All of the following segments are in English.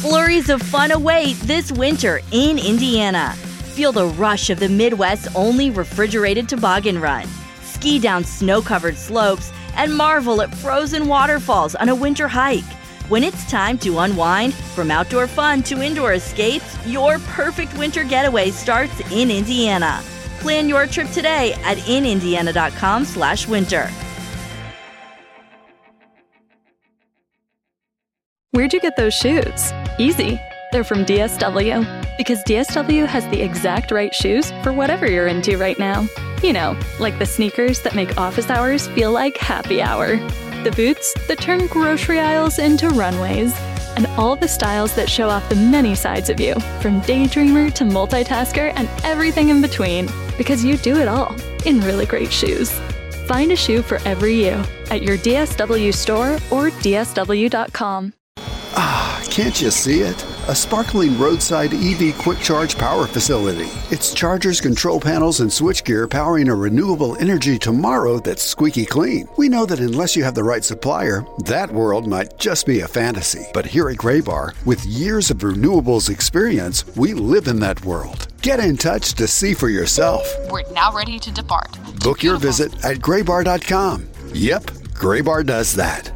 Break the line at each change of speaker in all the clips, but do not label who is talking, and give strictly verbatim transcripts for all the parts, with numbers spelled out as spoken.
Flurries of fun await this winter in Indiana. Feel the rush of the Midwest's only refrigerated toboggan run. Ski down snow-covered slopes and marvel at frozen waterfalls on a winter hike. When it's time to unwind, from outdoor fun to indoor escapes, your perfect winter getaway starts in Indiana. Plan your trip today at in indiana dot com slash winter.
Where'd you get those shoes? Easy. They're from D S W. Because D S W has the exact right shoes for whatever you're into right now. You know, like the sneakers that make office hours feel like happy hour. The boots that turn grocery aisles into runways. And all the styles that show off the many sides of you, from daydreamer to multitasker and everything in between. Because you do it all in really great shoes. Find a shoe for every you at your D S W store or D S W dot com.
Ah, can't you see it? A sparkling roadside E V quick charge power facility. It's chargers, control panels, and switchgear powering a renewable energy tomorrow that's squeaky clean. We know that unless you have the right supplier, that world might just be a fantasy. But here at Graybar, with years of renewables experience, we live in that world. Get in touch to see for yourself.
We're now ready to depart.
Book your visit at graybar dot com. Yep, Graybar does that.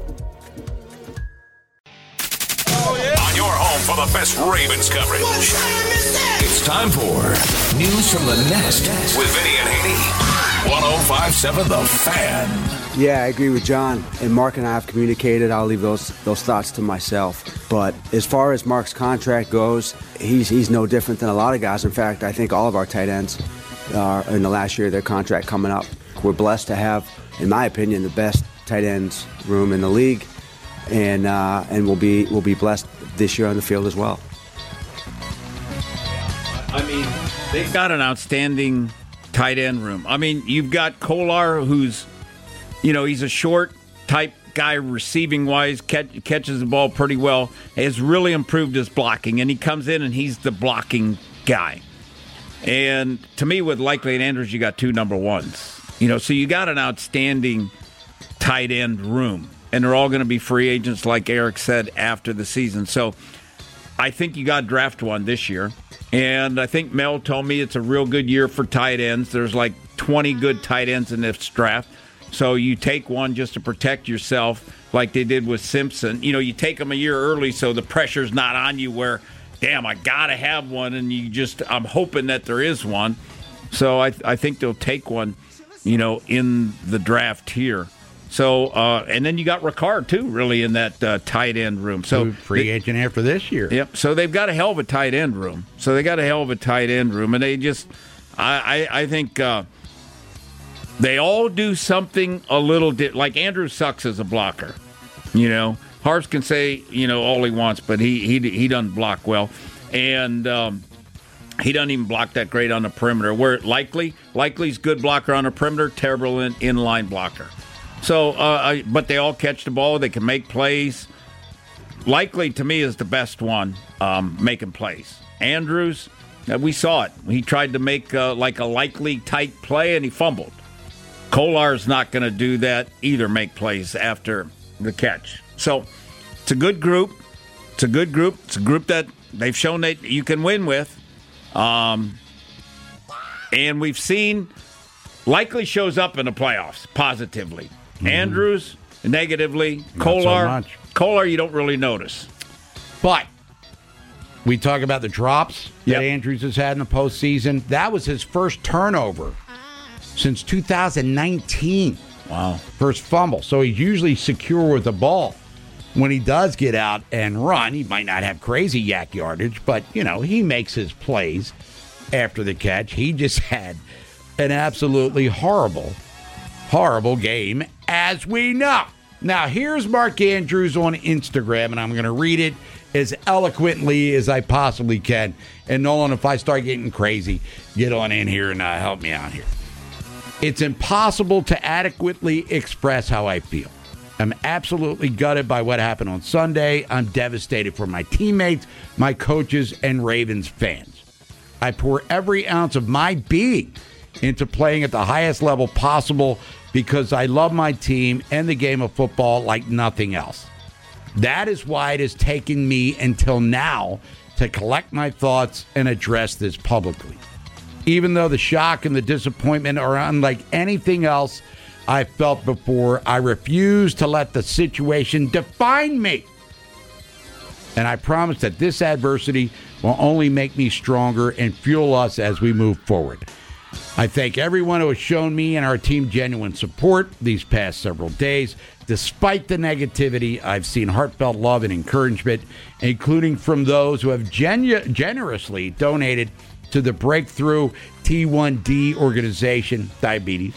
On your home for the best Ravens coverage. It's time for News from the Nest with Vinny and Haney. one oh five point seven The Fan.
Yeah, I agree with John. And Mark and I have communicated. I'll leave those those thoughts to myself. But as far as Mark's contract goes, he's he's no different than a lot of guys. In fact, I think all of our tight ends are in the last year of their contract coming up. We're blessed to have, in my opinion, the best tight ends room in the league. And uh, and we'll be we'll be blessed this year on the field as well.
I mean, they've got an outstanding tight end room. I mean, you've got Kolar, who's, you know, he's a short type guy receiving wise, catch, catches the ball pretty well, has really improved his blocking, and he comes in and he's the blocking guy. And to me, with Likely and Andrews, you got two number ones. You know, so you got an outstanding tight end room. And they're all going to be free agents, like Eric said, after the season. So I think you got to draft one this year. And I think Mel told me it's a real good year for tight ends. There's like twenty good tight ends in this draft. So you take one just to protect yourself, like they did with Simpson. You know, you take them a year early so the pressure's not on you where, damn, I got to have one. And you just, I'm hoping that there is one. So I, I think they'll take one, you know, in the draft here. So, uh, and then you got Ricard, too, really, in that uh, tight end room. So
free they, agent after this year.
Yep. So they've got a hell of a tight end room. So they got a hell of a tight end room. And they just, I, I, I think uh, they all do something a little, di- like Andrew sucks as a blocker. You know, Harps can say, you know, all he wants, but he he, he doesn't block well. And um, he doesn't even block that great on the perimeter. Where Likely, Likely's good blocker on the perimeter, terrible in inline blocker. So, uh, I, but they all catch the ball. They can make plays. Likely, to me, is the best one um, making plays. Andrews, uh, we saw it. He tried to make uh, like a Likely-type play, and he fumbled. Kolar's not going to do that either, make plays after the catch. So, it's a good group. It's a good group. It's a group that they've shown that you can win with. Um, and we've seen Likely shows up in the playoffs positively. Mm-hmm. Andrews, negatively. Not Kolar, so Kolar, you don't really notice.
But we talk about the drops that
yep.
Andrews has had in the postseason. That was his first turnover since two thousand nineteen.
Wow.
First fumble. So he's usually secure with the ball. When he does get out and run, he might not have crazy yak yardage, but, you know, he makes his plays after the catch. He just had an absolutely horrible, horrible game, as we know. Now, here's Mark Andrews on Instagram, and I'm going to read it as eloquently as I possibly can. And Nolan, if I start getting crazy, get on in here and uh, help me out here. It's impossible to adequately express how I feel. I'm absolutely gutted by what happened on Sunday. I'm devastated for my teammates, my coaches, and Ravens fans. I pour every ounce of my being into playing at the highest level possible because I love my team and the game of football like nothing else. That is why it has taken me until now to collect my thoughts and address this publicly. Even though the shock and the disappointment are unlike anything else I've felt before, I refuse to let the situation define me. And I promise that this adversity will only make me stronger and fuel us as we move forward. I thank everyone who has shown me and our team genuine support these past several days. Despite the negativity, I've seen heartfelt love and encouragement, including from those who have genu- generously donated to the Breakthrough T one D organization, diabetes,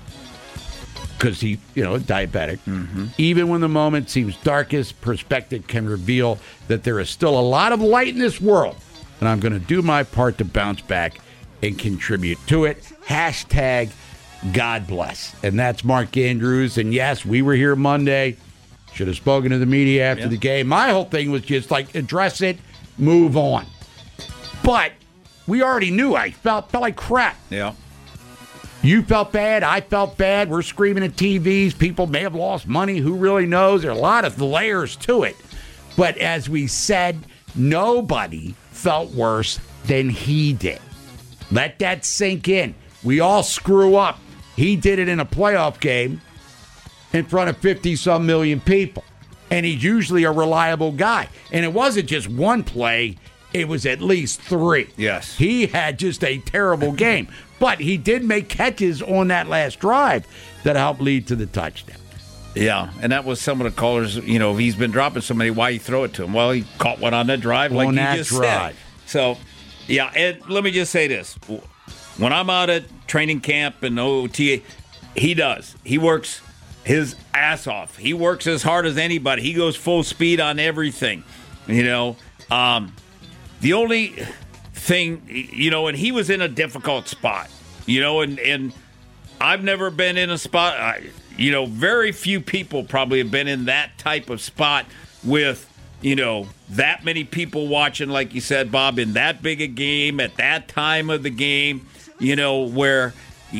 because he, you know, diabetic. Mm-hmm. Even when the moment seems darkest, perspective can reveal that there is still a lot of light in this world, and I'm going to do my part to bounce back and contribute to it. Hashtag God bless. And that's Mark Andrews. And yes, we were here Monday. Should have spoken to the media after yeah. the game. My whole thing was just like address it, move on. But we already knew I felt felt like crap.
Yeah.
You felt bad. I felt bad. We're screaming at T Vs. People may have lost money. Who really knows? There are a lot of layers to it. But as we said, nobody felt worse than he did. Let that sink in. We all screw up. He did it in a playoff game in front of fifty-some million people. And he's usually a reliable guy. And it wasn't just one play. It was at least three.
Yes.
He had just a terrible game. But he did make catches on that last drive that helped lead to the touchdown.
Yeah, and that was some of the callers, you know, if he's been dropping somebody, why you throw it to him? Well, he caught one on that drive like
on
you
that
just
drive.
said. So, yeah, and let me just say this. When I'm out at training camp and O T A, he does. He works his ass off. He works as hard as anybody. He goes full speed on everything, you know. Um, the only thing, you know, and he was in a difficult spot, you know, and, and I've never been in a spot, I, you know, very few people probably have been in that type of spot with, you know, that many people watching, like you said, Bob, in that big a game at that time of the game, you know, where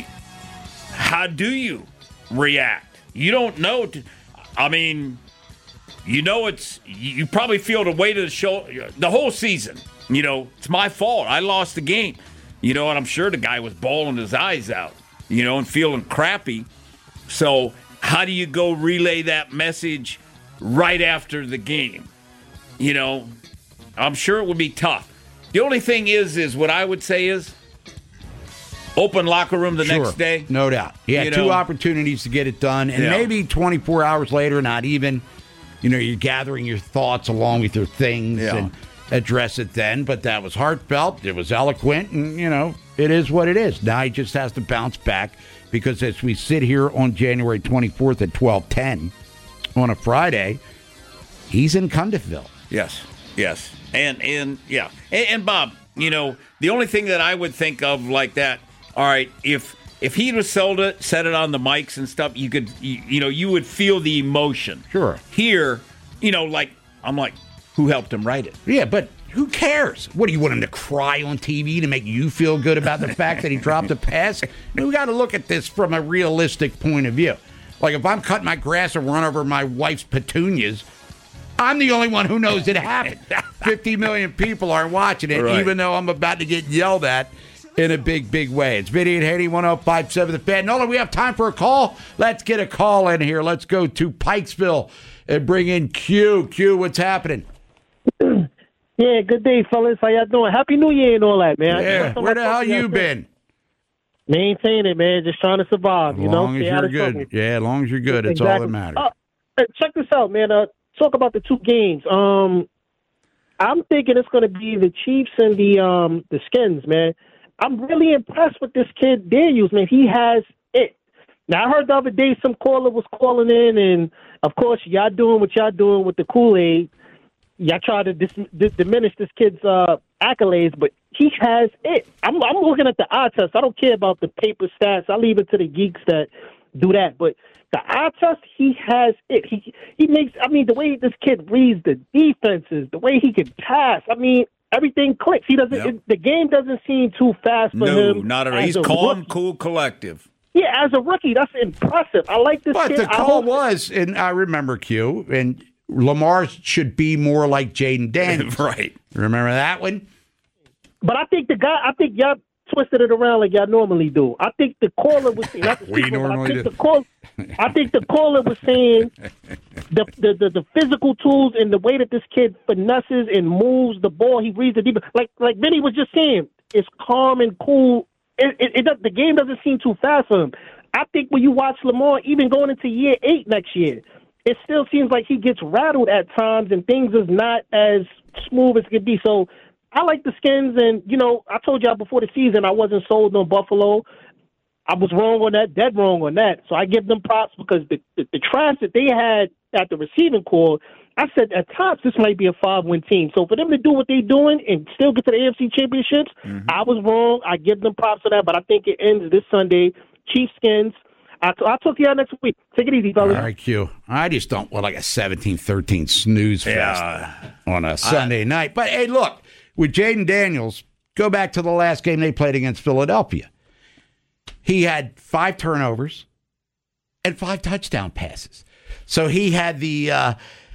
how do you react? You don't know. To, I mean, you know, it's you probably feel the weight of the show the whole season. You know, it's my fault. I lost the game. You know, and I'm sure the guy was bawling his eyes out, you know, and feeling crappy. So how do you go relay that message right after the game? You know, I'm sure it would be tough. The only thing is, is what I would say is open locker room the
sure,
next day.
No doubt. He had
you
two
know,
opportunities to get it done, and yeah. maybe twenty-four hours later, not even, you know, you're gathering your thoughts along with your things
yeah.
and address it then. But that was heartfelt. It was eloquent, and, you know, it is what it is. Now he just has to bounce back because as we sit here on January twenty-fourth at twelve ten on a Friday, he's in Cundeville.
Yes, yes. And, and yeah. And, and, Bob, you know, the only thing that I would think of like that, all right, if if he'd have sold it, said it on the mics and stuff, you could, you, you know, you would feel the emotion.
Sure.
Here, you know, like, I'm like, who helped him write it?
Yeah, but who cares? What, do you want him to cry on T V to make you feel good about the fact that he dropped a pass? I mean, we got to look at this from a realistic point of view. Like, if I'm cutting my grass and run over my wife's petunias, I'm the only one who knows it happened. fifty million people are watching it, right. even though I'm about to get yelled at in a big, big way. It's Vinny and Haney, one oh five point seven The Fan. Nolan, we have time for a call. Let's get a call in here. Let's go to Pikesville and bring in Q. Q, what's happening?
Yeah, good day, fellas. How y'all doing? Happy New Year and all that, man.
Yeah, where the hell you been?
Maintain it, man. Just trying to survive, you
know? As long as you're good. Trouble. Yeah, as long as you're good. It's exactly. all that matters.
Uh, check this out, man. Uh, talk about the two games. Um, I'm thinking it's going to be the Chiefs and the um the Skins, man. I'm really impressed with this kid Daniels, man. He has it. Now, I heard the other day some caller was calling in, and, of course, y'all doing what y'all doing with the Kool-Aid. Y'all try to dis- dis- diminish this kid's uh, accolades, but he has it. I'm, I'm looking at the eye test. I don't care about the paper stats. I leave it to the geeks that do that. But the eye test, he has it. He he makes, I mean, the way this kid reads the defenses, the way he can pass, I mean, everything clicks. He doesn't.
Yep.
It, the game doesn't seem too fast for
no,
him.
No, not at all. He's calm,
rookie.
cool, collective.
Yeah, as a rookie, that's impressive. I like this
but
kid.
But the call was, and I remember Q, and Lamar should be more like Jaden Daniels.
Right.
Remember that one?
But I think the guy, I think y'all twisted it around like y'all normally do. I think the caller was saying, not the
We
speaker, but
normally
I think
do.
the call, I think the caller was saying the, the the the physical tools and the way that this kid finesses and moves the ball, he reads the deep. Like like Vinny was just saying, it's calm and cool. It, it, it does, the game doesn't seem too fast for him. I think when you watch Lamar, even going into year eight next year, it still seems like he gets rattled at times and things is not as smooth as it could be. So I like the Skins, and, you know, I told y'all before the season I wasn't sold on Buffalo. I was wrong on that, dead wrong on that. So I give them props because the, the, the trash that they had at the receiving core, I said at tops this might be a five-win team. So for them to do what they're doing and still get to the A F C Championships, mm-hmm. I was wrong. I give them props for that, but I think it ends this Sunday. Chiefs Skins. I'll, I'll talk to y'all next week. Take it easy, fellas.
All right, Q. I just don't want like a seventeen thirteen snooze fest
Yeah.
on a Sunday I, night. But, hey, look, with Jaden Daniels, go back to the last game they played against Philadelphia. He had five turnovers and five touchdown passes. So he had the uh,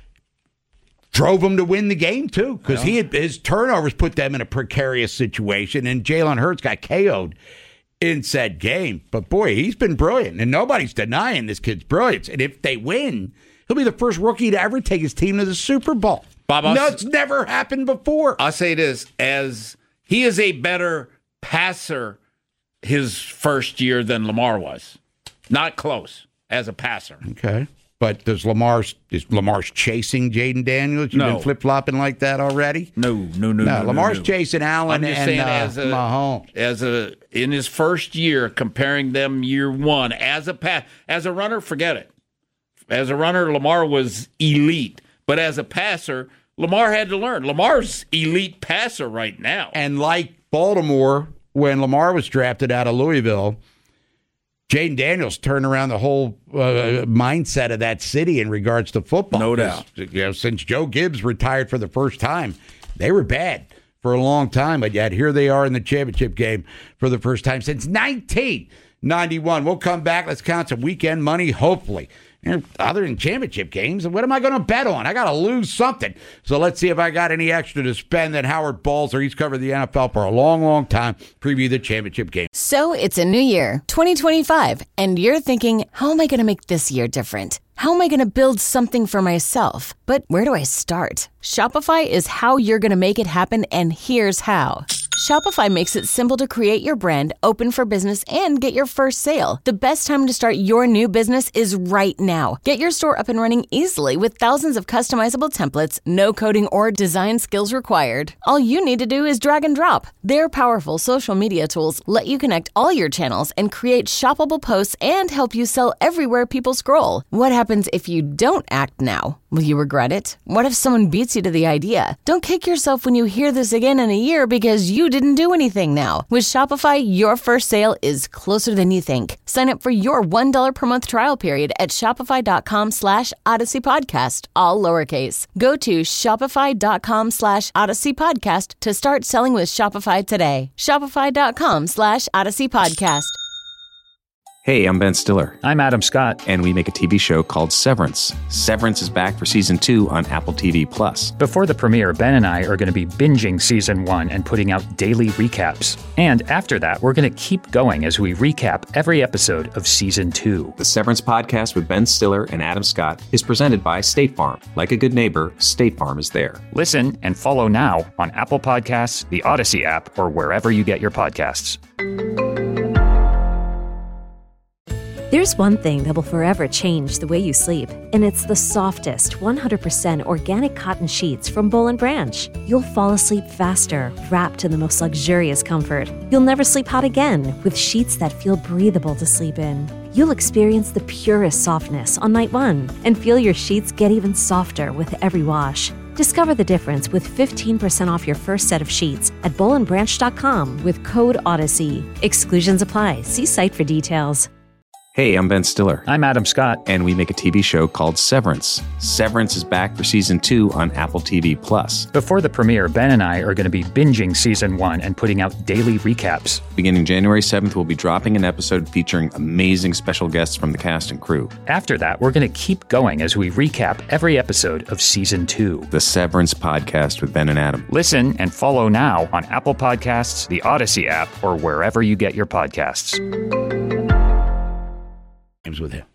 drove them to win the game, too, because he had, his turnovers put them in a precarious situation, and Jalen Hurts got K O'd in said game. But, boy, he's been brilliant, and nobody's denying this kid's brilliance. And if they win, he'll be the first rookie to ever take his team to the Super Bowl.
Bob,
no, it's never happened before.
I'll say this, as he is a better passer his first year than Lamar was. Not close as a passer.
Okay. But does Lamar's is Lamar's chasing Jaden Daniels? You've
no.
been flip-flopping like that already?
No, no, no, no.
No, Lamar's
no, no.
chasing Allen
I'm just
and
saying
uh,
as a,
Mahomes.
As a in his first year, comparing them year one as a pass, as a runner, forget it. As a runner, Lamar was elite, but as a passer, Lamar had to learn. Lamar's elite passer right now.
And like Baltimore, when Lamar was drafted out of Louisville, Jaden Daniels turned around the whole uh, mindset of that city in regards to football.
No doubt.
You know, since Joe Gibbs retired for the first time, they were bad for a long time, but yet here they are in the championship game for the first time since nineteen ninety-one. We'll come back. Let's count some weekend money, hopefully. And other than championship games, what am I going to bet on? I got to lose something. So let's see if I got any extra to spend. Then Howard Balzer, he's covered the N F L for a long, long time. Preview the championship game.
So it's a new year, twenty twenty-five, and you're thinking, how am I going to make this year different? How am I going to build something for myself? But where do I start? Shopify is how you're going to make it happen, and here's how. Shopify makes it simple to create your brand, open for business, and get your first sale. The best time to start your new business is right now. Get your store up and running easily with thousands of customizable templates, no coding or design skills required. All you need to do is drag and drop. Their powerful social media tools let you connect all your channels and create shoppable posts and help you sell everywhere people scroll. What happens if you don't act now? Will you regret it? What if someone beats you to the idea? Don't kick yourself when you hear this again in a year because you didn't do anything now. With Shopify, your first sale is closer than you think. Sign up for your one dollar per month trial period at shopify.com slash Odyssey Podcast, all lowercase. Go to shopify.com slash Odyssey Podcast to start selling with Shopify today. Shopify.com slash Odyssey Podcast.
Hey, I'm Ben Stiller.
I'm Adam Scott.
And we make a T V show called Severance. Severance is back for season two on Apple T V Plus.
Before the premiere, Ben and I are going to be binging season one and putting out daily recaps. And after that, we're going to keep going as we recap every episode of season two.
The Severance podcast with Ben Stiller and Adam Scott is presented by State Farm. Like a good neighbor, State Farm is there.
Listen and follow now on Apple Podcasts, the Odyssey app, or wherever you get your podcasts.
There's one thing that will forever change the way you sleep, and it's the softest, one hundred percent organic cotton sheets from Boll and Branch. You'll fall asleep faster, wrapped in the most luxurious comfort. You'll never sleep hot again with sheets that feel breathable to sleep in. You'll experience the purest softness on night one and feel your sheets get even softer with every wash. Discover the difference with fifteen percent off your first set of sheets at boll and branch dot com with code Odyssey. Exclusions apply. See site for details.
Hey, I'm Ben Stiller.
I'm Adam Scott.
And we make a T V show called Severance. Severance is back for season two on Apple T V Plus.
Before the premiere, Ben and I are going to be binging season one and putting out daily recaps.
Beginning January seventh, we'll be dropping an episode featuring amazing special guests from the cast and crew.
After that, we're going to keep going as we recap every episode of season two.
The Severance Podcast with Ben and Adam.
Listen and follow now on Apple Podcasts, the Odyssey app, or wherever you get your podcasts.
With him.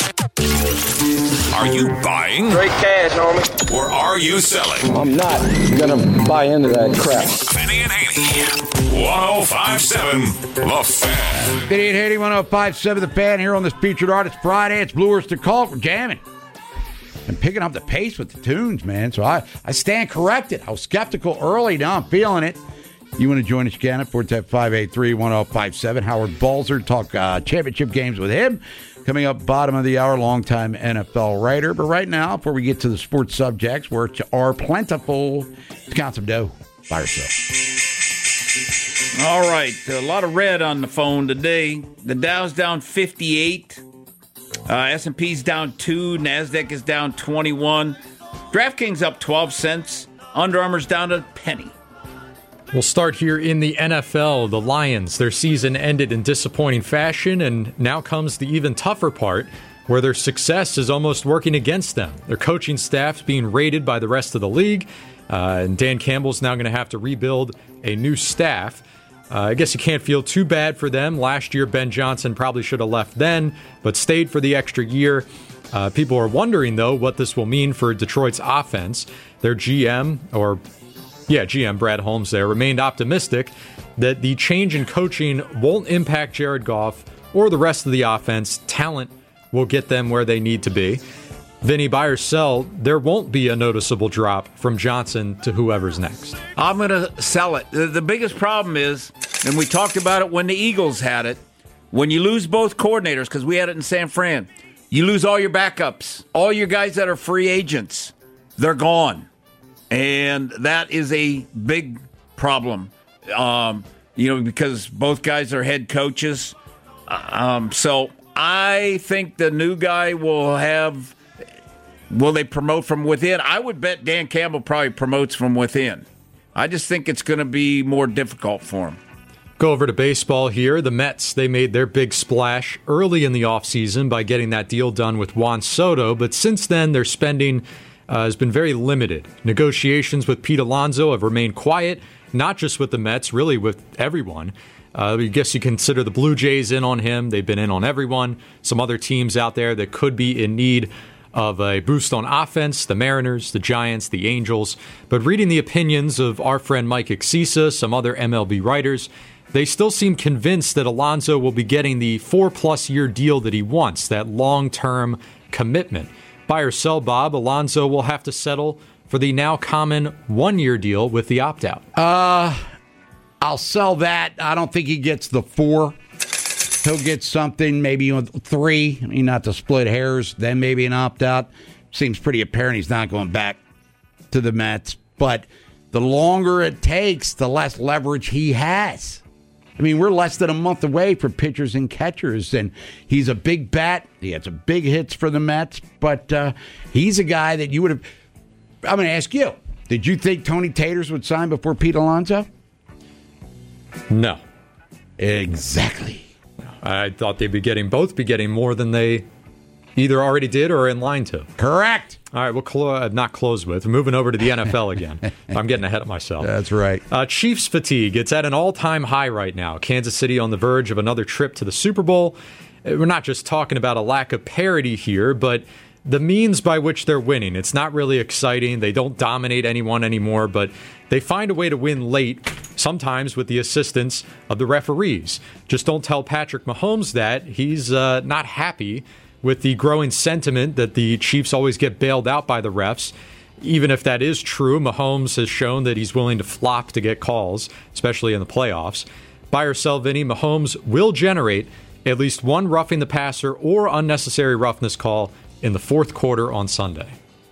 Are you buying?
Great cash, homie.
Or are you selling?
I'm not gonna buy into that crap.
Vinny and Haney, one oh five seven The Fan.
Vinny and Haney, one oh five seven The Fan, here on this Featured Artist Friday. It's Blue Oyster Cult. We're jamming and picking up the pace with the tunes, man. So I, I stand corrected. I was skeptical early. Now I'm feeling it. You want to join us again at four one zero, five eight three, one oh five seven. Howard Balzer, talk uh, championship games with him. Coming up, bottom of the hour, longtime N F L writer. But right now, before we get to the sports subjects, which are plentiful, let's count some dough by yourself.
All right, a lot of red on the phone today. The Dow's down fifty-eight. Uh, S and P's down two. NASDAQ is down twenty-one. DraftKings up twelve cents. Under Armour's down a penny.
We'll start here in the N F L. The Lions, their season ended in disappointing fashion, and now comes the even tougher part, where their success is almost working against them. Their coaching staff's being raided by the rest of the league, uh, and Dan Campbell's now going to have to rebuild a new staff. Uh, I guess you can't feel too bad for them. Last year, Ben Johnson probably should have left then, but stayed for the extra year. Uh, people are wondering, though, what this will mean for Detroit's offense. Their G M, or Yeah, G M Brad Holmes there, remained optimistic that the change in coaching won't impact Jared Goff or the rest of the offense. Talent will get them where they need to be. Vinny, buy or sell, there won't be a noticeable drop from Johnson to whoever's next.
I'm going to sell it. The, the biggest problem is, and we talked about it when the Eagles had it, when you lose both coordinators, because we had it in San Fran, you lose all your backups, all your guys that are free agents. They're gone. And that is a big problem, um, you know, because both guys are head coaches. Um, so I think the new guy will have, will they promote from within? I would bet Dan Campbell probably promotes from within. I just think it's going to be more difficult for him.
Go over to baseball here. The Mets, they made their big splash early in the offseason by getting that deal done with Juan Soto. But since then, their spending Uh, has been very limited. Negotiations with Pete Alonso have remained quiet, not just with the Mets, really with everyone. Uh, I guess you consider the Blue Jays in on him. They've been in on everyone. Some other teams out there that could be in need of a boost on offense, the Mariners, the Giants, the Angels. But reading the opinions of our friend Mike Exisa, some other M L B writers, they still seem convinced that Alonso will be getting the four-plus year deal that he wants, that long-term commitment. Buy or sell, Bob, Alonso will have to settle for the now common one-year deal with the opt-out.
Uh, I'll sell that. I don't think he gets the four. He'll get something, maybe three. I mean, not to split hairs, then maybe an opt-out. Seems pretty apparent he's not going back to the Mets. But the longer it takes, the less leverage he has. I mean, we're less than a month away from pitchers and catchers, and he's a big bat. He had some big hits for the Mets, but uh, he's a guy that you would have. I'm going to ask you: did you think Tony Taters would sign before Pete Alonso?
No,
exactly.
I thought they'd be getting both be getting more than they either already did or are in line to.
Correct.
All right, we'll clo- not close with. Moving over to the N F L again. I'm getting ahead of myself.
That's right.
Uh, Chiefs fatigue. It's at an all-time high right now. Kansas City on the verge of another trip to the Super Bowl. We're not just talking about a lack of parity here, but the means by which they're winning. It's not really exciting. They don't dominate anyone anymore, but they find a way to win late, sometimes with the assistance of the referees. Just don't tell Patrick Mahomes that. He's uh, not happy with the growing sentiment that the Chiefs always get bailed out by the refs. Even if that is true, Mahomes has shown that he's willing to flop to get calls, especially in the playoffs. Buy or sell, Vinny, Mahomes will generate at least one roughing the passer or unnecessary roughness call in the fourth quarter on Sunday.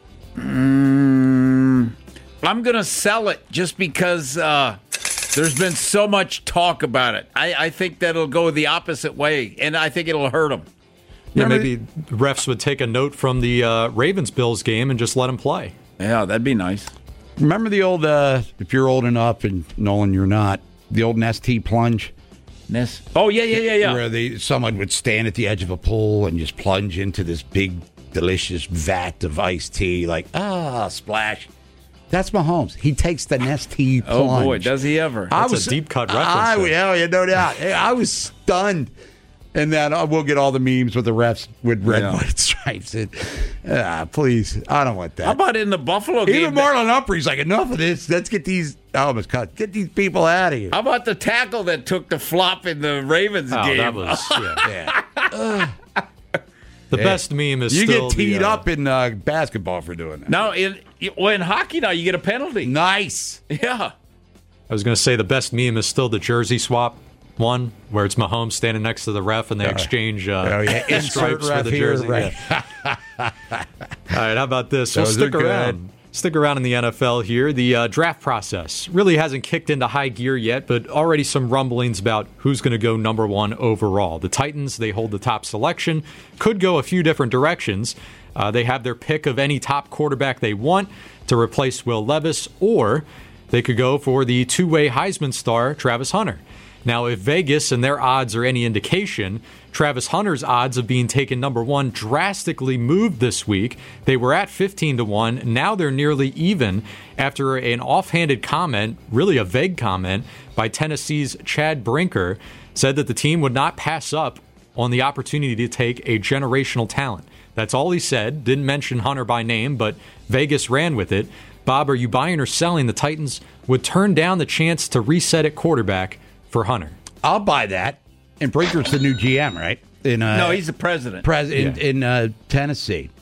Mm, I'm going to sell it just because uh, there's been so much talk about it. I, I think that it'll go the opposite way, and I think it'll hurt him.
Yeah,
Remember
maybe refs would take a note from the uh, Ravens-Bills game and just let him play.
Yeah, that'd be nice.
Remember the old, uh, if you're old enough, and Nolan, you're not, the old Nestea plunge?
Nest. Oh, yeah, yeah, yeah, yeah.
Where they, someone would stand at the edge of a pool and just plunge into this big, delicious vat of iced tea, like, ah, splash. That's Mahomes. He takes the Nestea plunge.
Oh, boy, does he ever.
That's
I was,
a deep-cut reference.
I,
there.
yeah, yeah, no doubt. Hey, I was stunned. And then uh, we'll get all the memes with the refs with red,
Yeah.
white stripes. And, ah, please, I don't want that.
How about in the Buffalo game?
Even Marlon Humphrey's like, enough of this. Let's get these. I almost cut. Get these people out of here.
How about the tackle that took the flop in the Ravens
Oh,
game?
that was, yeah.
yeah.
The
Yeah.
best meme is
You
still
get teed
the, uh,
up in uh, basketball for doing that.
No, in well, in hockey now you get a penalty.
Nice.
Yeah.
I was going to say the best meme is still the jersey swap one, where it's Mahomes standing next to the ref and they exchange uh,
Oh, yeah. Insert
stripes for
ref
the
here,
jersey.
right.
Yeah. All right, how about this?
Those
we'll stick
are good.
around. Stick around in the N F L here. The uh, draft process really hasn't kicked into high gear yet, but already some rumblings about who's going to go number one overall. The Titans, they hold the top selection, could go a few different directions. Uh, they have their pick of any top quarterback they want to replace Will Levis, or they could go for the two-way Heisman star, Travis Hunter. Now, if Vegas and their odds are any indication, Travis Hunter's odds of being taken number one drastically moved this week. They were at fifteen to one. Now they're nearly even after an offhanded comment, really a vague comment, by Tennessee's Chad Brinker, said that the team would not pass up on the opportunity to take a generational talent. That's all he said. Didn't mention Hunter by name, but Vegas ran with it. Bob, are you buying or selling the Titans would turn down the chance to reset at quarterback for Hunter?
I'll buy that. And Brinker's the new G M, right? In uh,
No, he's the president.
President
Yeah.
in uh, Tennessee.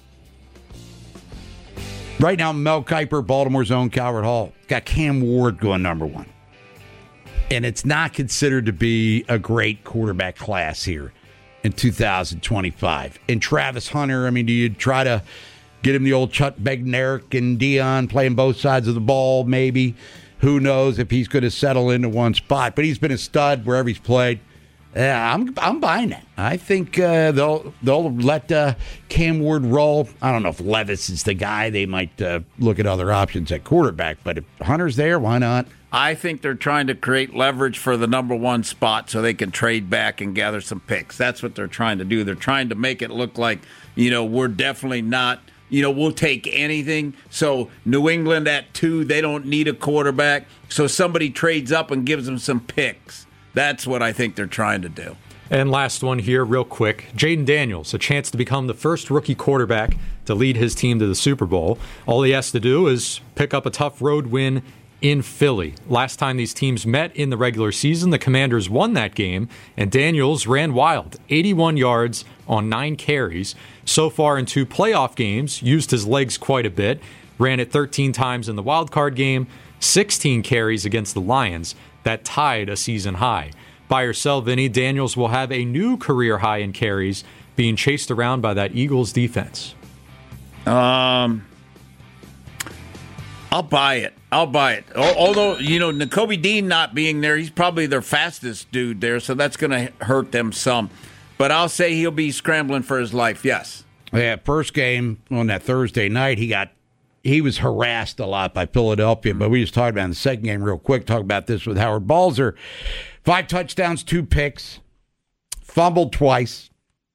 Right now, Mel Kiper, Baltimore's own Calvert Hall, got Cam Ward going number one. And it's not considered to be a great quarterback class here in two thousand twenty-five. And Travis Hunter, I mean, do you try to get him the old Chuck Bednarik and Dion playing both sides of the ball, maybe? Who knows if he's going to settle into one spot. But he's been a stud wherever he's played. Yeah, I'm I'm buying that. I think uh, they'll they'll let uh, Cam Ward roll. I don't know if Levis is the guy. They might uh, look at other options at quarterback. But if Hunter's there, why not?
I think they're trying to create leverage for the number one spot so they can trade back and gather some picks. That's what they're trying to do. They're trying to make it look like, you know, we're definitely not, you know, we'll take anything. So New England at two, they don't need a quarterback. So somebody trades up and gives them some picks. That's what I think they're trying to do.
And last one here, real quick. Jaden Daniels, a chance to become the first rookie quarterback to lead his team to the Super Bowl. All he has to do is pick up a tough road win in Philly. Last time these teams met in the regular season, the Commanders won that game, and Daniels ran wild, eighty-one yards on nine carries. So far in two playoff games, used his legs quite a bit, ran it thirteen times in the wild card game, sixteen carries against the Lions. That tied a season high. Buy or sell, Vinny, Daniels will have a new career high in carries, being chased around by that Eagles defense.
Um, I'll buy it. I'll buy it. Although, you know, Nakobe Dean not being there, he's probably their fastest dude there, so that's going to hurt them some. But I'll say he'll be scrambling for his life, yes.
Yeah, first game on that Thursday night, he got he was harassed a lot by Philadelphia, but we just talked about in the second game real quick, talk about this with Howard Balzer. Five touchdowns, two picks, fumbled twice.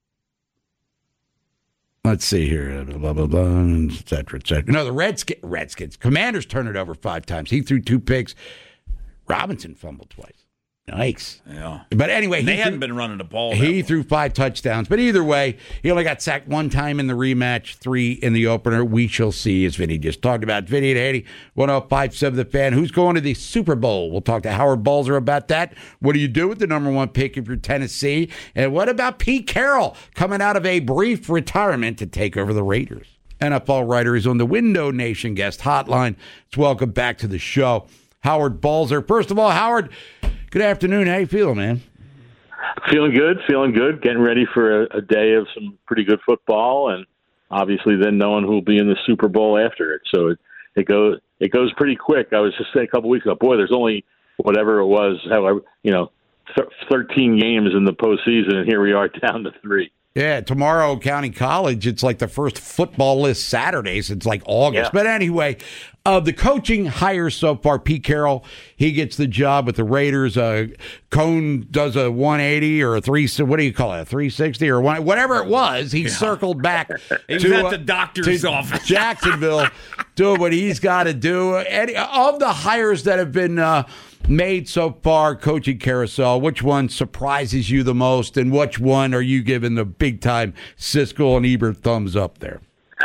Let's see here, blah, blah, blah, et cetera, et cetera. No, the Redskins, Redskins, Commanders turned it over five times. He threw two picks. Robinson fumbled twice. Yikes.
Yeah.
But anyway,
they
he
hadn't
threw,
been running the ball.
He threw five touchdowns. But either way, he only got sacked one time in the rematch, three in the opener. We shall see, as Vinny just talked about. Vinny and Haney, one oh five point seven The Fan. Who's going to the Super Bowl? We'll talk to Howard Balzer about that. What do you do with the number one pick if you're Tennessee? And what about Pete Carroll coming out of a brief retirement to take over the Raiders? N F L writer is on the Window Nation guest hotline. Let's welcome back to the show, Howard Balzer. First of all, Howard, good afternoon. How you feeling, man?
Feeling good, feeling good. Getting ready for a, a day of some pretty good football, and obviously then knowing who will be in the Super Bowl after it. So it, it goes it goes pretty quick. I was just saying a couple weeks ago, boy, there's only whatever it was, however, you know, th- thirteen games in the postseason, and here we are down to three.
Yeah, tomorrow, County College, it's like the first football-less Saturday since like August.
Yeah.
But anyway, uh, the coaching hires so far, Pete Carroll, he gets the job with the Raiders. Uh, Cone does a one eighty or a three, what do you call it, a three sixty or one, whatever it was. He yeah. circled back
he
to,
was at the doctor's
to
office.
Jacksonville, doing what he's got to do. And of the hires that have been uh, made so far, coaching carousel, which one surprises you the most, and which one are you giving the big-time Siskel and Ebert thumbs up there?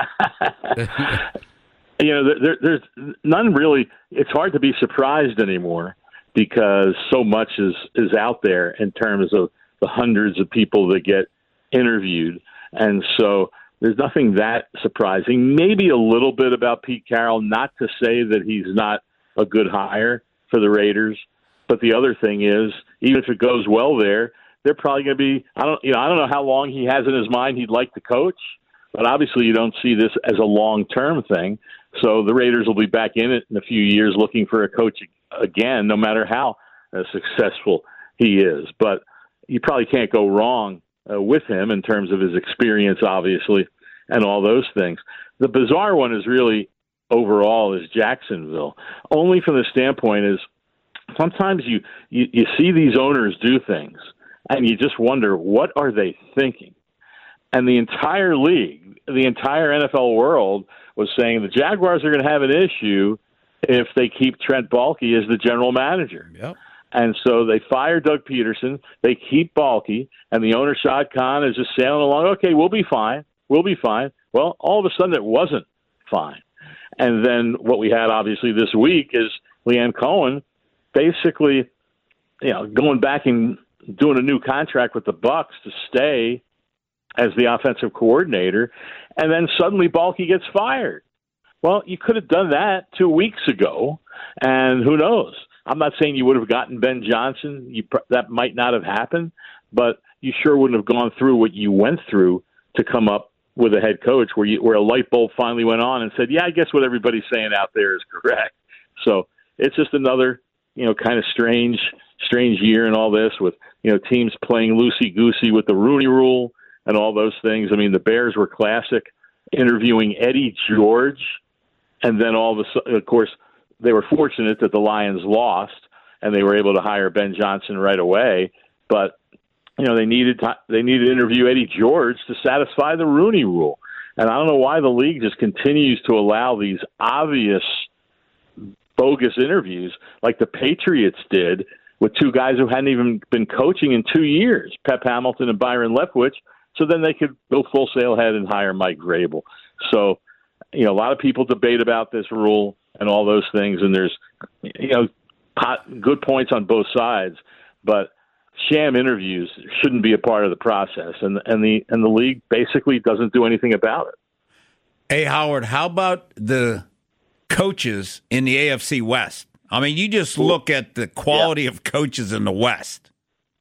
You know, there, there's none really. It's hard to be surprised anymore because so much is, is out there in terms of the hundreds of people that get interviewed. And so there's nothing that surprising. Maybe a little bit about Pete Carroll, not to say that he's not a good hire for the Raiders. But the other thing is, even if it goes well there, they're probably going to be, I don't, you know, I don't know how long he has in his mind he'd like to coach, but obviously you don't see this as a long-term thing. So the Raiders will be back in it in a few years looking for a coach again, no matter how uh, successful he is. But you probably can't go wrong uh, with him in terms of his experience, obviously, and all those things. The bizarre one is really overall is Jacksonville, only from the standpoint is sometimes you, you, you see these owners do things and you just wonder, what are they thinking? And the entire league, the entire N F L world was saying the Jaguars are going to have an issue if they keep Trent Baalke as the general manager.
Yep.
And so they fire Doug Peterson, they keep Baalke, and the owner, Shad Khan, is just sailing along, okay, we'll be fine, we'll be fine. Well, all of a sudden it wasn't fine. And then what we had, obviously, this week is Leanne Cohen basically, you know, going back and doing a new contract with the Bucs to stay as the offensive coordinator, and then suddenly Baalke gets fired. Well, you could have done that two weeks ago, and who knows? I'm not saying you would have gotten Ben Johnson. You, that might not have happened, but you sure wouldn't have gone through what you went through to come up with a head coach where you, where a light bulb finally went on and said, yeah, I guess what everybody's saying out there is correct. So it's just another, you know, kind of strange, strange year and all this with, you know, teams playing loosey-goosey with the Rooney Rule and all those things. I mean, the Bears were classic, interviewing Eddie George, and then all of a sudden, of course, they were fortunate that the Lions lost, and they were able to hire Ben Johnson right away. But you know, they needed to, they needed to interview Eddie George to satisfy the Rooney Rule, and I don't know why the league just continues to allow these obvious bogus interviews, like the Patriots did with two guys who hadn't even been coaching in two years, Pep Hamilton and Byron Leftwich. So then they could go full sail ahead and hire Mike Vrabel. So, you know, a lot of people debate about this rule and all those things, and there's, you know, good points on both sides, but sham interviews shouldn't be a part of the process, and and the and the league basically doesn't do anything about it.
Hey, Howard, how about the coaches in the A F C West? I mean, you just look at the quality yeah. of coaches in the West.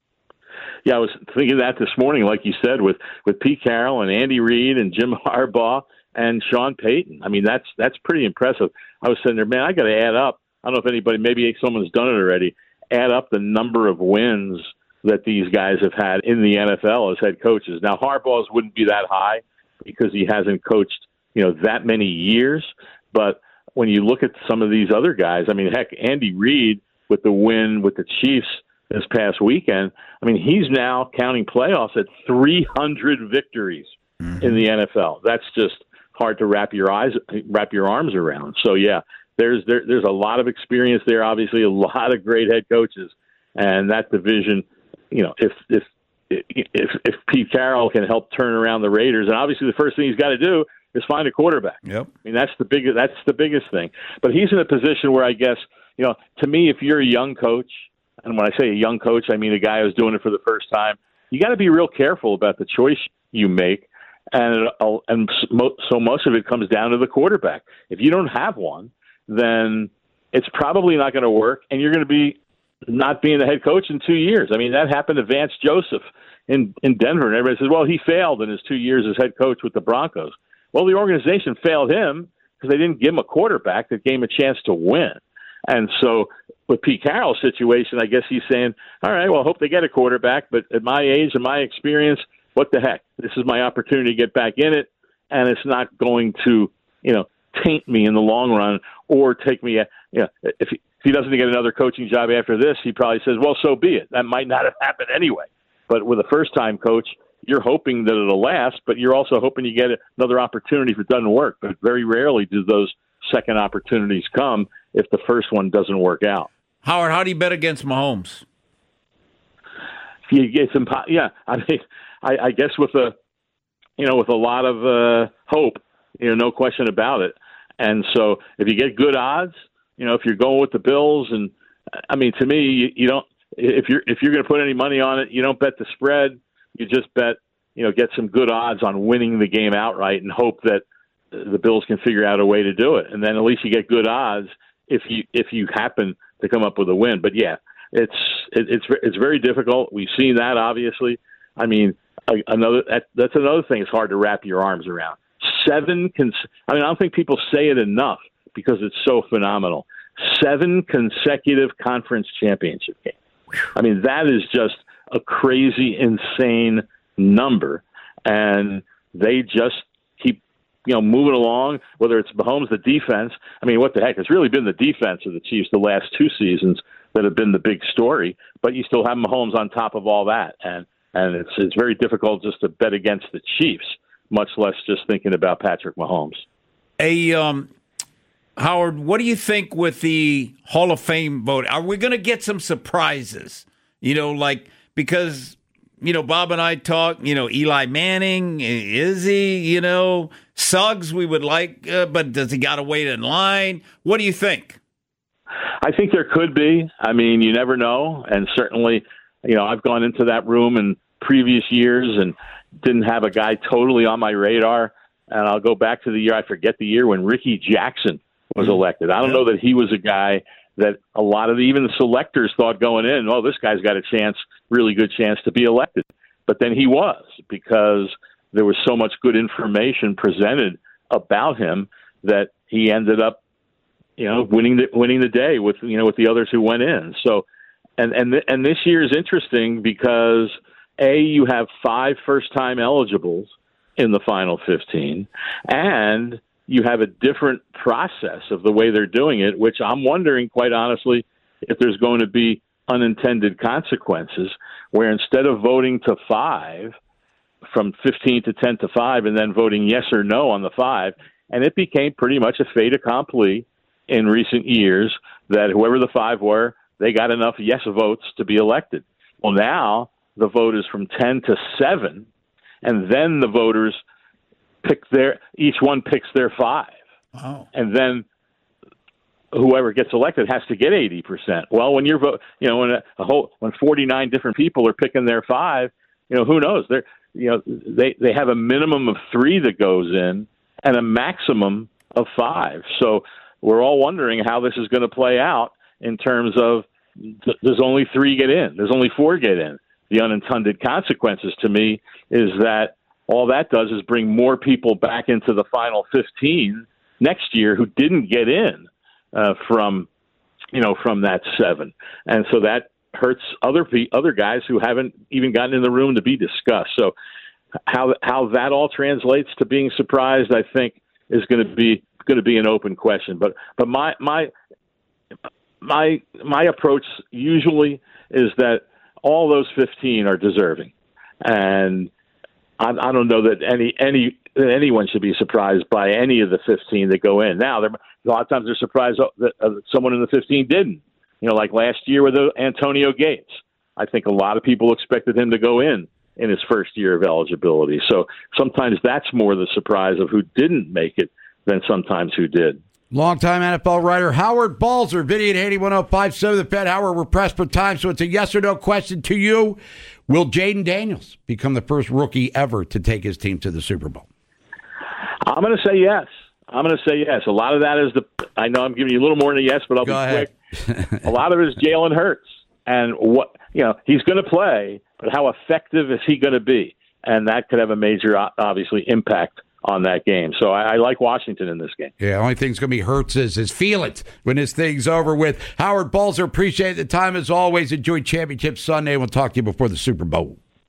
Yeah, I was thinking that this morning, like you said, with, with Pete Carroll and Andy Reid and Jim Harbaugh and Sean Payton. I mean, that's that's pretty impressive. I was sitting there, man, I got to add up. I don't know if anybody, maybe someone's done it already, add up the number of wins that these guys have had in the N F L as head coaches. Now, Harbaugh's wouldn't be that high because he hasn't coached, you know, that many years. But when you look at some of these other guys, I mean, heck, Andy Reid with the win with the Chiefs this past weekend, I mean, he's now counting playoffs at three hundred victories mm-hmm. in the N F L. That's just hard to wrap your eyes, wrap your arms around. So, yeah, there's there, there's a lot of experience there, obviously, a lot of great head coaches. And that division, you know, if if if, if Pete Carroll can help turn around the Raiders, and obviously the first thing he's got to do is find a quarterback.
Yep.
I mean, that's the big that's the biggest thing. But he's in a position where I guess, you know, to me, if you're a young coach, and when I say a young coach, I mean a guy who's doing it for the first time, you got to be real careful about the choice you make. And and so most of it comes down to the quarterback. If you don't have one, then it's probably not going to work, and you're going to be not being the head coach in two years. I mean, that happened to Vance Joseph in, in Denver, and everybody says, well, he failed in his two years as head coach with the Broncos. Well, the organization failed him because they didn't give him a quarterback that gave him a chance to win. And so with Pete Carroll's situation, I guess he's saying, all right, well, I hope they get a quarterback, but at my age and my experience, what the heck? This is my opportunity to get back in it, and it's not going to, you know, taint me in the long run or take me, you know, if he, if he doesn't get another coaching job after this, he probably says, well, so be it. That might not have happened anyway. But with a first-time coach, you're hoping that it'll last, but you're also hoping you get another opportunity if it doesn't work. But very rarely do those second opportunities come if the first one doesn't work out.
Howard, how do you bet against Mahomes?
You get some, yeah. I mean, I, I guess with a, you know, with a lot of uh, hope, you know, no question about it. And so, if you get good odds, you know, if you're going with the Bills, and I mean, to me, you, you don't. If you're if you're going to put any money on it, you don't bet the spread. You just bet, you know, get some good odds on winning the game outright, and hope that the Bills can figure out a way to do it. And then at least you get good odds if you if you happen to come up with a win. But yeah. It's it, it's it's very difficult. We've seen that, obviously. I mean, another that, that's another thing. It's hard to wrap your arms around. Seven. Cons- I mean, I don't think people say it enough because it's so phenomenal. Seven consecutive conference championship games. I mean, that is just a crazy, insane number, and they just keep, you know, moving along. Whether it's Mahomes, the defense. I mean, what the heck? It's really been the defense of the Chiefs the last two seasons that have been the big story, but you still have Mahomes on top of all that. And, and it's, it's very difficult just to bet against the Chiefs, much less just thinking about Patrick Mahomes.
Hey, um, Howard, what do you think with the Hall of Fame vote? Are we going to get some surprises? You know, like, because, you know, Bob and I talk, you know, Eli Manning, is he, you know, Suggs we would like, uh, but does he got to wait in line? What do you think?
I think there could be. I mean, you never know. And certainly, you know, I've gone into that room in previous years and didn't have a guy totally on my radar. And I'll go back to the year, I forget the year, when Ricky Jackson was elected. I don't know that he was a guy that a lot of the, even the selectors thought going in, oh, this guy's got a chance, really good chance to be elected. But then he was, because there was so much good information presented about him that he ended up, you know, winning the winning the day with, you know, with the others who went in. So, and and th- and this year is interesting because A, you have five first time eligibles in the final fifteen, and you have a different process of the way they're doing it, which I'm wondering, quite honestly, if there's going to be unintended consequences, where instead of voting to five, from fifteen to ten to five, and then voting yes or no on the five, and it became pretty much a fait accompli in recent years that whoever the five were, they got enough yes votes to be elected. Well, now the vote is from ten to seven, and then the voters pick their, each one picks their five.
Wow.
And then whoever gets elected has to get eighty percent. Well, when you're vote, you know, when a, a whole, when forty-nine different people are picking their five, you know, who knows? They're, you know, they, they have a minimum of three that goes in and a maximum of five. So we're all wondering how this is going to play out in terms of th- there's only three get in. There's only four get in. The unintended consequences to me is that all that does is bring more people back into the final fifteen next year who didn't get in uh, from, you know, from that seven. And so that hurts other pe- other guys who haven't even gotten in the room to be discussed. So how how that all translates to being surprised, I think, is going to be going to be an open question. But but my my my my approach usually is that all those fifteen are deserving, and I, I don't know that any any that anyone should be surprised by any of the fifteen that go in. Now, a lot of times they're surprised that uh, someone in the fifteen didn't. You know, like last year with Antonio Gates. I think a lot of people expected him to go in in his first year of eligibility. So sometimes that's more the surprise of who didn't make it than sometimes who did.
Longtime N F L writer Howard Balzer, Vinny and Haney, one oh five point seven The Fan. Howard, we're pressed for time, so it's a yes or no question to you. Will Jaden Daniels become the first rookie ever to take his team to the Super Bowl?
I'm going to say yes. I'm going to say yes. A lot of that is the – I know I'm giving you a little more than a yes, but I'll
Go
be
ahead.
quick. A lot of it is Jalen Hurts. And what – you know, he's going to play, but how effective is he going to be? And that could have a major, obviously, impact on that game. So I, I like Washington in this game.
Yeah, only thing's going to be Hurts is, is feel it when this thing's over with. Howard Balzer, appreciate the time as always. Enjoy Championship Sunday. We'll talk to you before the Super Bowl.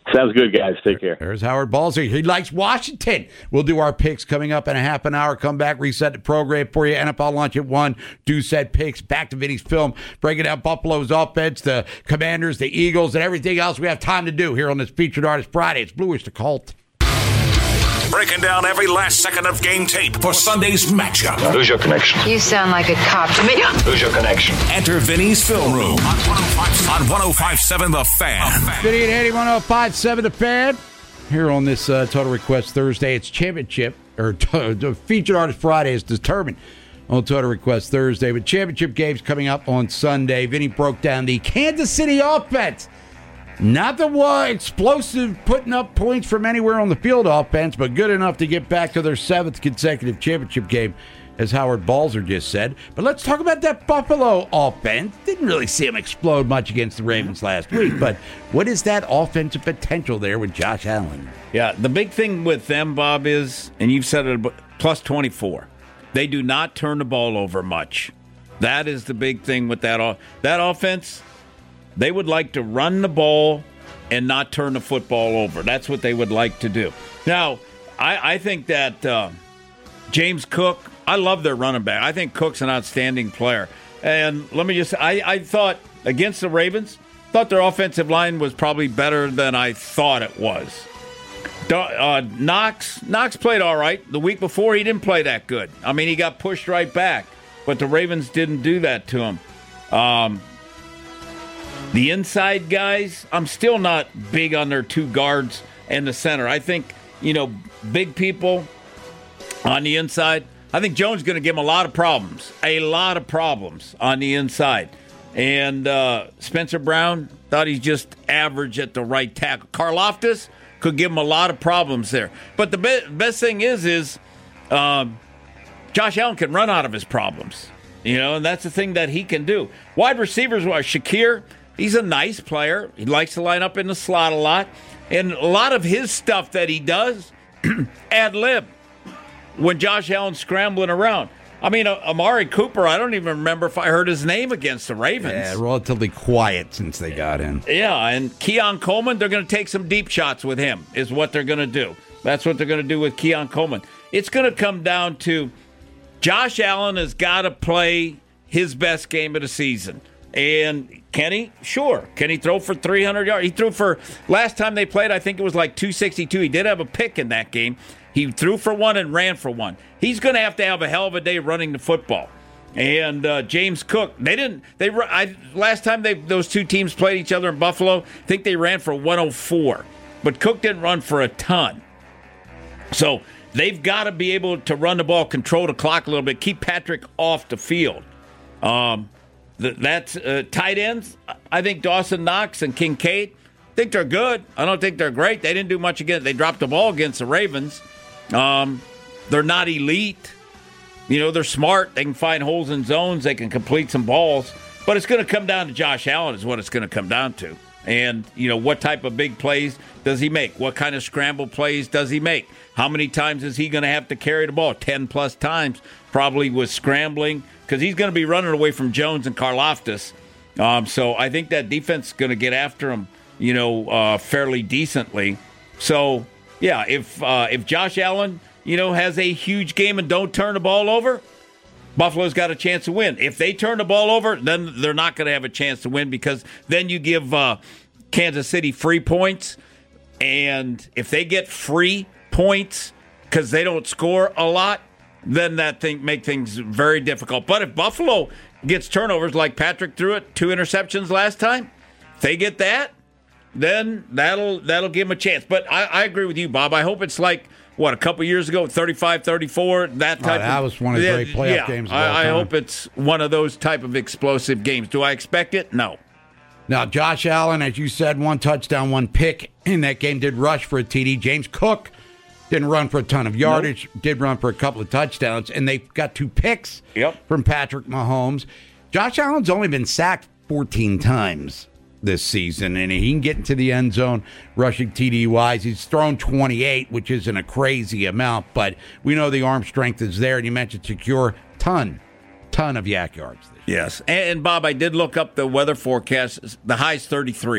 Sounds good, guys. Take care.
There's Howard Balzer. He likes Washington. We'll do our picks coming up in a half an hour. Come back, reset the program for you. N F L lunch at one. Do set picks. Back to Vinny's film. Breaking down Buffalo's offense, the Commanders, the Eagles, and everything else we have time to do here on this Featured Artist Friday. It's Bluish the Cult.
Breaking down every last second of game tape for Sunday's matchup.
Who's your connection?
You sound like a cop to me.
Who's your connection?
Enter Vinny's Film Room on one oh five point seven The Fan.
Vinny and Eddie, one oh five point seven The Fan. Here on this uh, Total Request Thursday, it's championship, or t- Featured Artist Friday is determined on Total Request Thursday. But championship games coming up on Sunday. Vinny broke down the Kansas City offense. Not the uh, explosive putting up points from anywhere on the field offense, but good enough to get back to their seventh consecutive championship game, as Howard Balzer just said. But let's talk about that Buffalo offense. Didn't really see them explode much against the Ravens last week, but what is that offensive potential there with Josh Allen?
Yeah, the big thing with them, Bob, is, and you've said it, plus twenty-four. They do not turn the ball over much. That is the big thing with that that offense. They would like to run the ball and not turn the football over. That's what they would like to do. Now, I, I think that uh, James Cook, I love their running back. I think Cook's an outstanding player. And let me just, I, I thought against the Ravens, thought their offensive line was probably better than I thought it was. Uh, Knox, Knox played all right. The week before, he didn't play that good. I mean, he got pushed right back, but the Ravens didn't do that to him. Um, The inside guys, I'm still not big on their two guards and the center. I think, you know, big people on the inside. I think Jones is going to give them a lot of problems, a lot of problems on the inside. And uh, Spencer Brown thought he's just average at the right tackle. Karlaftis could give him a lot of problems there. But the be- best thing is, is um, Josh Allen can run out of his problems. You know, and that's the thing that he can do. Wide receivers, well, Shakir, he's a nice player. He likes to line up in the slot a lot. And a lot of his stuff that he does, ad lib, when Josh Allen's scrambling around. I mean, uh, Amari Cooper, I don't even remember if I heard his name against the Ravens.
Yeah, relatively quiet since they got in.
Yeah, and Keon Coleman, they're going to take some deep shots with him, is what they're going to do. That's what they're going to do with Keon Coleman. It's going to come down to Josh Allen has got to play his best game of the season. And can he? Sure. Can he throw for three hundred yards? He threw for, last time they played, I think it was like two sixty-two. He did have a pick in that game. He threw for one and ran for one. He's going to have to have a hell of a day running the football. And uh, James Cook, they didn't, they I, last time they those two teams played each other in Buffalo, I think they ran for one oh four. But Cook didn't run for a ton. So they've got to be able to run the ball, control the clock a little bit, keep Patrick off the field. Um That's uh, tight ends. I think Dawson Knox and Kincaid, I think they're good. I don't think they're great. They didn't do much against. They dropped the ball against the Ravens. Um, they're not elite. You know, they're smart. They can find holes in zones. They can complete some balls. But it's going to come down to Josh Allen is what it's going to come down to. And, you know, what type of big plays does he make? What kind of scramble plays does he make? How many times is he going to have to carry the ball? ten-plus times, probably with scrambling, because he's going to be running away from Jones and Karlaftis. Um, so I think that defense is going to get after him, you know, uh, fairly decently. So, yeah, if uh, if Josh Allen, you know, has a huge game and don't turn the ball over, Buffalo's got a chance to win. If they turn the ball over, then they're not going to have a chance to win, because then you give uh, Kansas City free points. And if they get free points because they don't score a lot, then that thing make things very difficult. But if Buffalo gets turnovers like Patrick threw it, two interceptions last time, if they get that, then that'll that'll give them a chance. But I, I agree with you, Bob. I hope it's like, what, a couple years ago, thirty-five thirty-four, that type
oh, that
of...
was one of the
yeah,
great playoff
yeah,
games of all
I, I
time.
hope it's one of those type of explosive games. Do I expect it? No.
Now, Josh Allen, as you said, one touchdown, one pick in that game, did rush for a T D. James Cook didn't run for a ton of yardage, nope. did run for a couple of touchdowns, and they got two picks
yep.
from Patrick Mahomes. Josh Allen's only been sacked fourteen times this season, and he can get into the end zone rushing T D-wise. He's thrown twenty-eight, which isn't a crazy amount, but we know the arm strength is there, and you mentioned Secure, ton, ton of yak yards.
Yes, and, and Bob, I did look up the weather forecast. The high's thirty-three.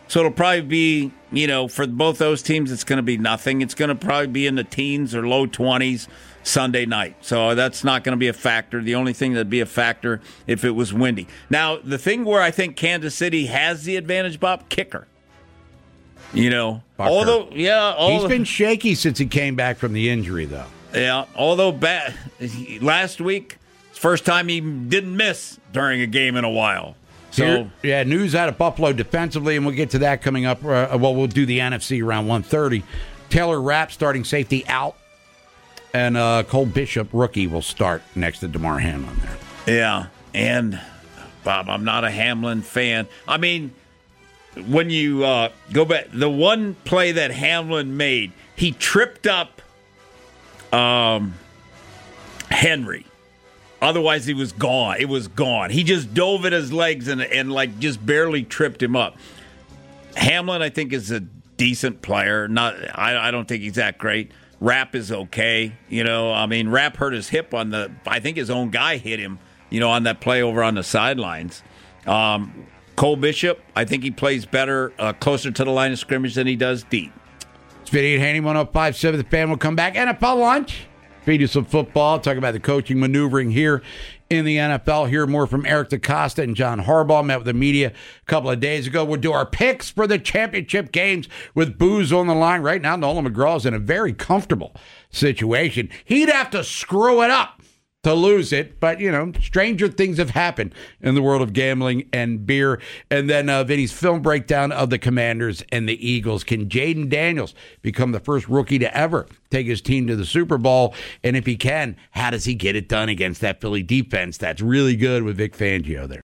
So it'll probably be, you know, for both those teams, it's going to be nothing. It's going to probably be in the teens or low twenties Sunday night. So that's not going to be a factor. The only thing that'd be a factor if it was windy. Now, the thing where I think Kansas City has the advantage, Bob, kicker. You know,
Bucker.
although, yeah.
He's
Although,
been shaky since he came back from the injury, though.
Yeah, although bad, last week, first time he didn't miss during a game in a while. So
Here, yeah, news out of Buffalo defensively, and we'll get to that coming up. Uh, well, we'll do the N F C around one thirty. Taylor Rapp, starting safety, out. And uh, Cole Bishop, rookie, will start next to DeMar Hamlin there.
Yeah, and, Bob, I'm not a Hamlin fan. I mean, when you uh, go back, the one play that Hamlin made, he tripped up um, Henry. Otherwise, he was gone. It was gone. He just dove at his legs and, and like, just barely tripped him up. Hamlin, I think, is a decent player. Not, I, I don't think he's that great. Rapp is okay. You know, I mean, Rapp hurt his hip on the, I think his own guy hit him, you know, on that play over on the sidelines. Um, Cole Bishop, I think he plays better uh, closer to the line of scrimmage than he does deep.
It's Vinny and Haney, one oh five point seven. The Fan will come back. N F L lunch. Feed you some football. Talk about the coaching maneuvering here in the N F L. Hear more from Eric DeCosta and John Harbaugh. Met with the media a couple of days ago. We'll do our picks for the championship games with booze on the line. Right now, Nolan McGraw is in a very comfortable situation. He'd have to screw it up to lose it, but, you know, stranger things have happened in the world of gambling and beer. And then uh, Vinny's film breakdown of the Commanders and the Eagles. Can Jaden Daniels become the first rookie to ever take his team to the Super Bowl? And if he can, how does he get it done against that Philly defense that's really good with Vic Fangio there?